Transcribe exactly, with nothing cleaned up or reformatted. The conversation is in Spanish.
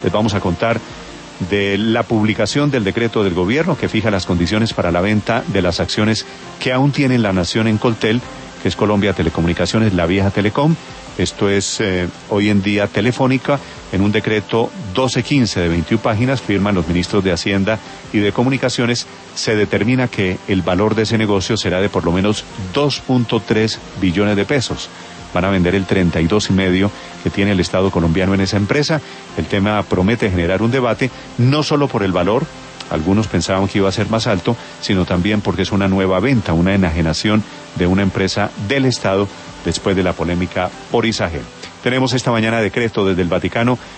Les vamos a contar de la publicación del decreto del gobierno que fija las condiciones para la venta de las acciones que aún tiene la nación en Coltel, que es Colombia Telecomunicaciones, la vieja Telecom. Esto es eh, hoy en día Telefónica. En un decreto doce quince de veintiuna páginas, firman los ministros de Hacienda y de Comunicaciones, se determina que el valor de ese negocio será de por lo menos dos punto tres billones de pesos. Van a vender el treinta y dos y medio que tiene el Estado colombiano en esa empresa. El tema promete generar un debate, no solo por el valor, algunos pensaban que iba a ser más alto, sino también porque es una nueva venta, una enajenación de una empresa del Estado después de la polémica por Isagel. Tenemos esta mañana decreto desde el Vaticano